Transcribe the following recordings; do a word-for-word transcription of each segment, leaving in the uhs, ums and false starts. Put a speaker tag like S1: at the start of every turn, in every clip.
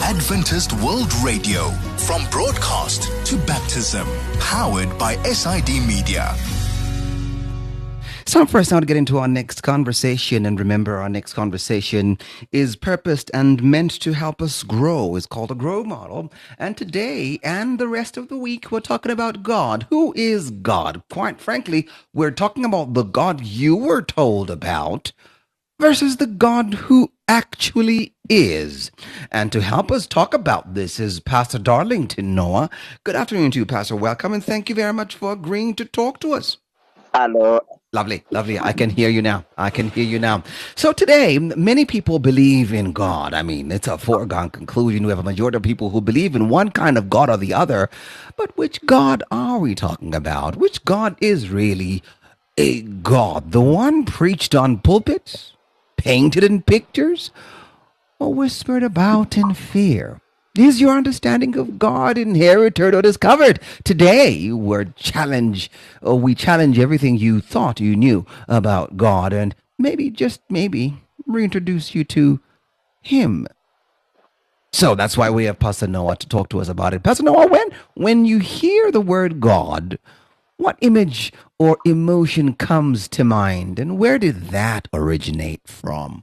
S1: Adventist World Radio, from broadcast to baptism, powered by S I D Media.
S2: It's time for us now to get into our next conversation. And remember, our next conversation is purposed and meant to help us grow. It's called a Grow Model. And today and the rest of the week, we're talking about God. Who is God? Quite frankly, we're talking about the God you were told about versus the God who actually is. And to help us talk about this is Pastor Darlington Noah. Good afternoon to you, Pastor. Welcome, and thank you very much for agreeing to talk to us.
S3: Hello.
S2: Lovely, lovely. I can hear you now. I can hear you now. So today, many people believe in God. I mean, it's a foregone conclusion. We have a majority of people who believe in one kind of God or the other. But which God are we talking about? Which God is really a God? The one preached on pulpits, painted in pictures, or whispered about in fear? Is your understanding of God inherited or discovered? Today, we're challenge, or we challenge everything you thought you knew about God, and maybe, just maybe, reintroduce you to Him. So that's why we have Pastor Noah to talk to us about it. Pastor Noah, when when you hear the word God, what image or emotion comes to mind, and where did that originate from?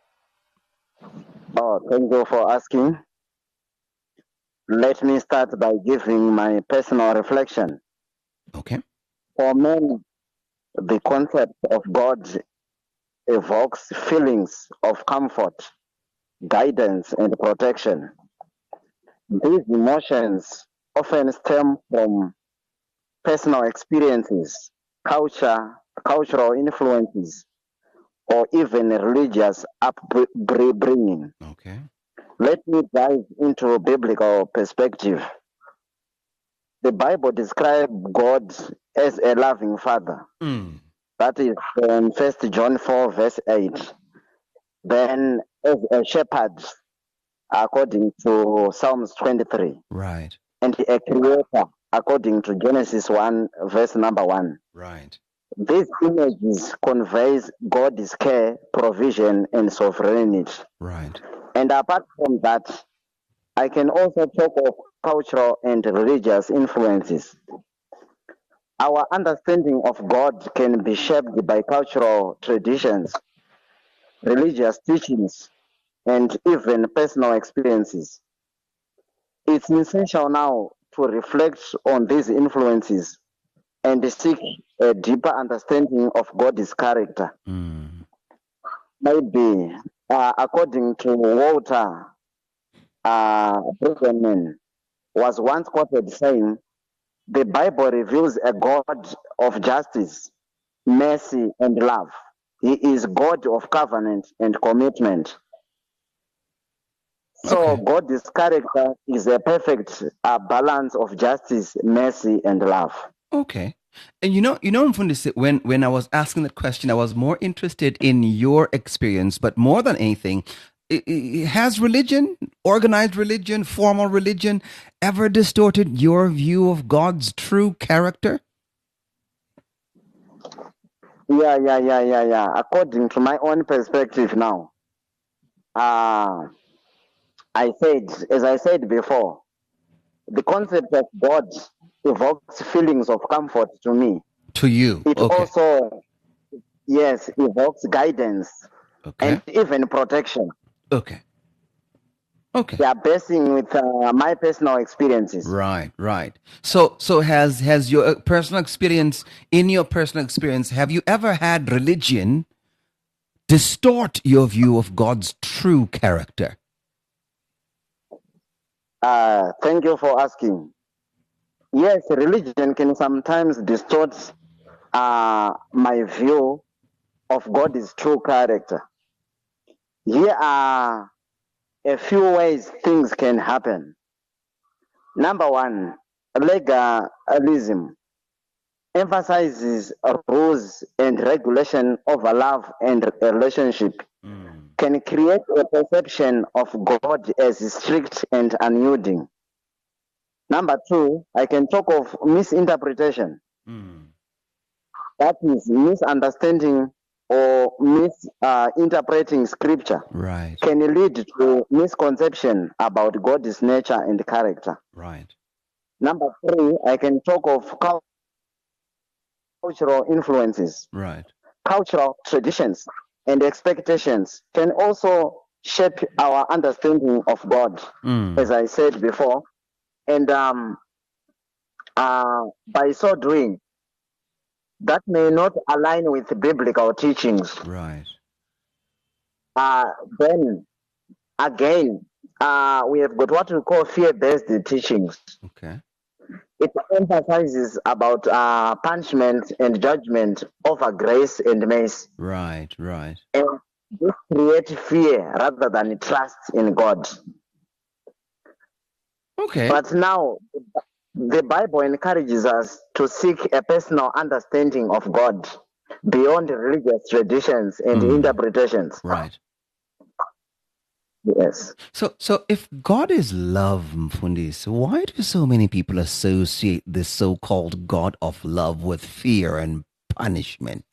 S3: Oh, thank you for asking. Let me start by giving my personal reflection.
S2: Okay.
S3: For me, the concept of God evokes feelings of comfort, guidance, and protection. These emotions often stem from personal experiences, culture, cultural influences, or even religious upbringing.
S2: Okay.
S3: Let me dive into a biblical perspective. The Bible describes God as a loving father.
S2: Mm.
S3: That is from First John four, verse eight. Then as a shepherd, according to Psalms twenty-three.
S2: Right.
S3: And a creator, according to Genesis one, verse number one.
S2: Right.
S3: These images conveys God's care, provision, and sovereignty.
S2: Right.
S3: And apart from that, I can also talk of cultural and religious influences. Our understanding of God can be shaped by cultural traditions, religious teachings, and even personal experiences. It's essential now to reflect on these influences and seek a deeper understanding of God's character.
S2: Mm.
S3: Maybe, uh, according to Walter uh, Brueggemann, was once quoted saying, "The Bible reveals a God of justice, mercy, and love. He is God of covenant and commitment." So
S2: Okay.
S3: God's character is a perfect uh, balance of justice, mercy, and love.
S2: Okay. And you know, you know, from this, when when I was asking that question, I was more interested in your experience, but more than anything, i- i- has religion, organized religion, formal religion, ever distorted your view of God's true character?
S3: Yeah, yeah, yeah, yeah, yeah. According to my own perspective now, uh, I said, as I said before, the concept of God evokes feelings of comfort to me.
S2: To you?
S3: It
S2: Okay.
S3: also, yes, evokes guidance and
S2: Okay.
S3: even protection.
S2: Okay. Okay.
S3: They are basing with uh, my personal experiences.
S2: Right, right. So, so has has your uh, personal experience, in your personal experience, have you ever had religion distort your view of God's true character?
S3: Uh, thank you for asking. Yes, religion can sometimes distort uh, my view of God's true character. Here are a few ways things can happen. Number one, legalism emphasizes rules and regulation over love and relationship,
S2: Mm.
S3: can create a perception of God as strict and unyielding. Number two, I can talk of misinterpretation.
S2: Mm.
S3: That is misunderstanding or misinterpreting scripture
S2: Right.
S3: can lead to misconception about God's nature and character.
S2: Right.
S3: Number three, I can talk of cultural influences.
S2: Right.
S3: Cultural traditions and expectations can also shape our understanding of God,
S2: Mm.
S3: as I said before. And um, uh, by so doing, that may not align with biblical teachings.
S2: Right.
S3: Uh, then again, uh, we have got what we call fear-based teachings.
S2: Okay.
S3: It emphasizes about uh, punishment and judgment over grace and mercy.
S2: Right. Right.
S3: And this creates fear rather than trust in God.
S2: Okay.
S3: But now, the Bible encourages us to seek a personal understanding of God beyond religious traditions and
S2: Mm.
S3: interpretations.
S2: Right.
S3: Yes.
S2: So, so if God is love, Mfundisi, why do so many people associate this so-called God of love with fear and punishment?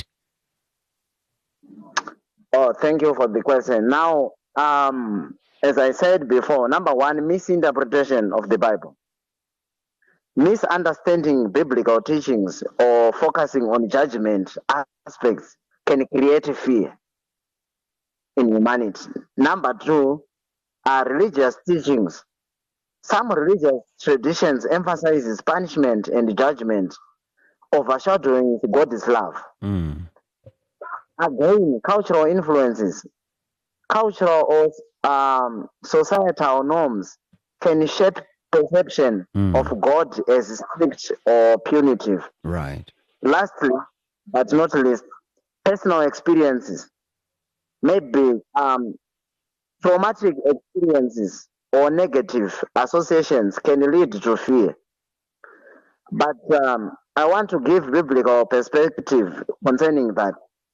S3: Oh, thank you for the question. Now, um, as I said before, number one, misinterpretation of the Bible. Misunderstanding biblical teachings or focusing on judgment aspects can create fear in humanity. Number two, are religious teachings. Some religious traditions emphasizes punishment and judgment, overshadowing God's love.
S2: Mm.
S3: Again, cultural influences, cultural or um, societal norms can shape perception
S2: Mm.
S3: of God as strict or punitive.
S2: Right.
S3: Lastly, but not least, personal experiences, maybe um, traumatic experiences or negative associations can lead to fear. But um, I want to give biblical perspective concerning that.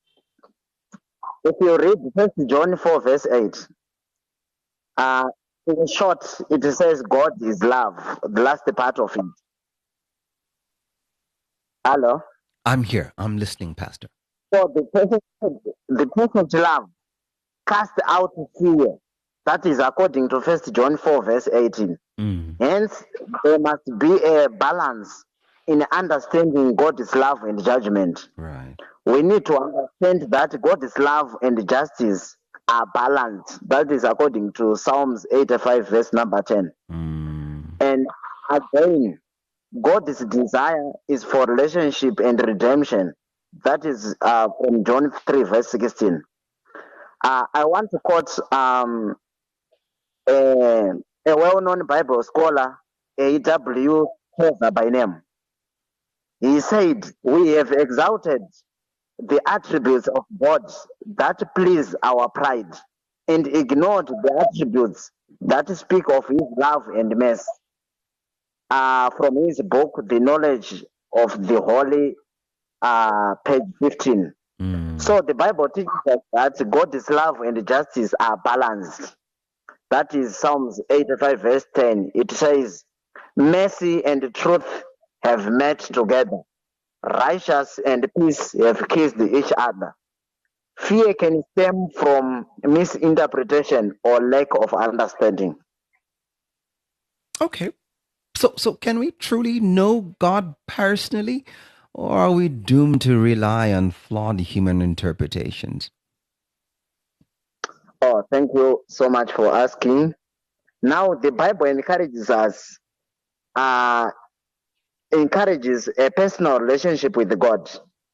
S3: If you read First John four, verse eight, uh, in short, it says God is love, the last part of it. Hello?
S2: I'm here. I'm listening, Pastor.
S3: So the perfect, the perfect love cast out fear. That is according to First John four, verse eighteen.
S2: Mm.
S3: Hence, there must be a balance in understanding God's love and judgment.
S2: Right.
S3: We need to understand that God's love and justice are balanced. That is according to Psalms eighty-five, verse number ten.
S2: Mm.
S3: And again, God's desire is for relationship and redemption. That is uh, from John three, verse sixteen. Uh, I want to quote um, a, a well-known Bible scholar, A W Tozer by name. He said, "We have exalted the attributes of God that please our pride and ignored the attributes that speak of his love and mercy." Uh, from his book, The Knowledge of the Holy, uh, page fifteen.
S2: Mm.
S3: So the Bible teaches us that God's love and justice are balanced. That is Psalms eighty-five, verse ten. It says, "Mercy and truth have met together. Righteous and peace have kissed each other." Fear can stem from misinterpretation or lack of understanding.
S2: Okay. So, so can we truly know God personally, or are we doomed to rely on flawed human interpretations?
S3: Oh, thank you so much for asking. Now, the Bible encourages us, uh, encourages a personal relationship with God.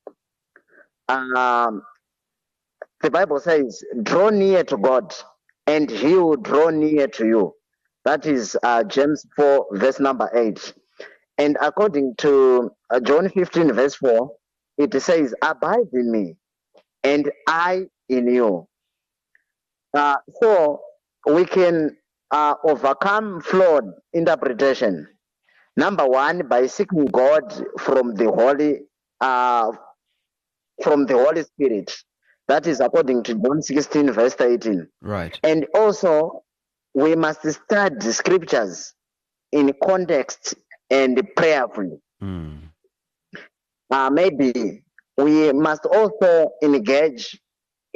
S3: Um, the Bible says, "Draw near to God, and He will draw near to you." That is uh, James four, verse number eight. And according to uh, John fifteen, verse four, it says, "Abide in me, and I in you." Uh, so we can uh, overcome flawed interpretation. Number one, by seeking God from the Holy, uh, from the Holy Spirit. That is according to John sixteen, verse eighteen.
S2: Right.
S3: And also, we must study scriptures in context and prayerfully.
S2: Mm.
S3: Uh, maybe we must also engage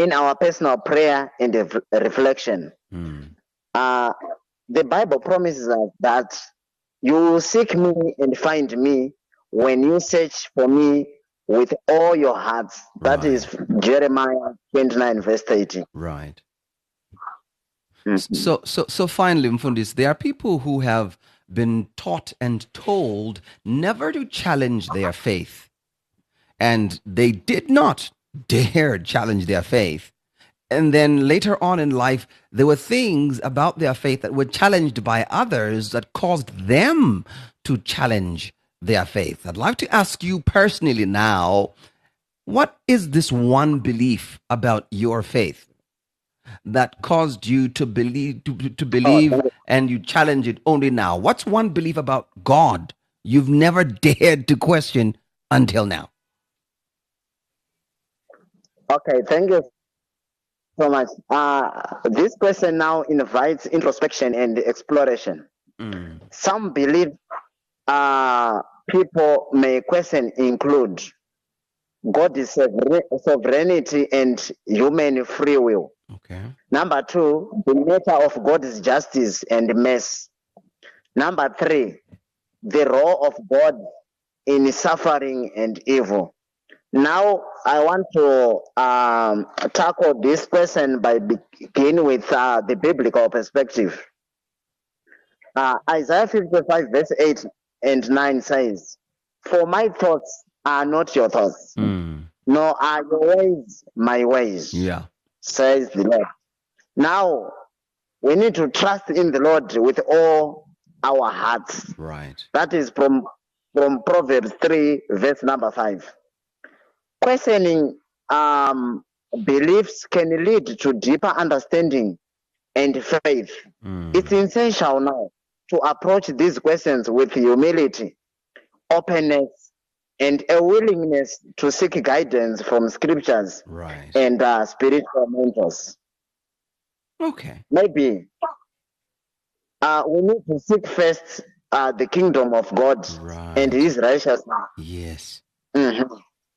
S3: in our personal prayer and ref- reflection.
S2: Mm.
S3: Uh, the Bible promises us that you will seek me and find me when you search for me with all your hearts. That
S2: Right.
S3: is Jeremiah twenty-nine, verse thirty.
S2: Right.
S3: Mhm.
S2: So, so, so finally, Mfundis, there are people who have been taught and told never to challenge their faith, and they did not dare challenge their faith. And then later on in life, there were things about their faith that were challenged by others that caused them to challenge their faith. I'd like to ask you personally now, what is this one belief about your faith that caused you to believe to, to believe
S3: thank you.
S2: and you challenge it only now? What's one belief about God you've never dared to question until now?
S3: Okay, thank you so much. Uh, this question now invites introspection and exploration.
S2: Mm.
S3: Some believe uh, people may question include God's sover- sovereignty and human free will.
S2: Okay.
S3: Number two, the nature of God's justice and mercy. Number three, the role of God in suffering and evil. Now, I want to um, tackle this question by begin with uh, the biblical perspective. Uh, Isaiah fifty-five, verse eight and nine says, "For my thoughts are not your thoughts,
S2: Mm.
S3: nor are your ways my ways,"
S2: Yeah.
S3: says the Lord. Now, we need to trust in the Lord with all our hearts.
S2: Right.
S3: That is from, from Proverbs three, verse number five. Questioning um, beliefs can lead to deeper understanding and faith.
S2: Mm.
S3: It's essential now to approach these questions with humility, openness, and a willingness to seek guidance from scriptures
S2: Right.
S3: and uh, spiritual mentors.
S2: Okay.
S3: Maybe uh, we need to seek first uh, the kingdom of God
S2: Right.
S3: and His righteousness.
S2: Yes.
S3: Mhm.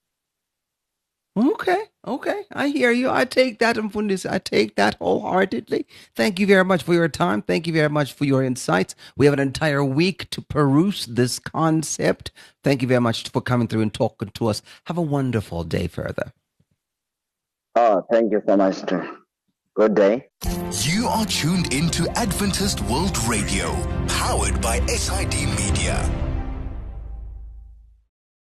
S2: Okay, okay. I hear you. I take that, Mfundis. I take that wholeheartedly. Thank you very much for your time. Thank you very much for your insights. We have an entire week to peruse this concept. Thank you very much for coming through and talking to us. Have a wonderful day further.
S3: Oh, thank you so much, too. Good day.
S1: You are tuned into Adventist World Radio, powered by S I D Media.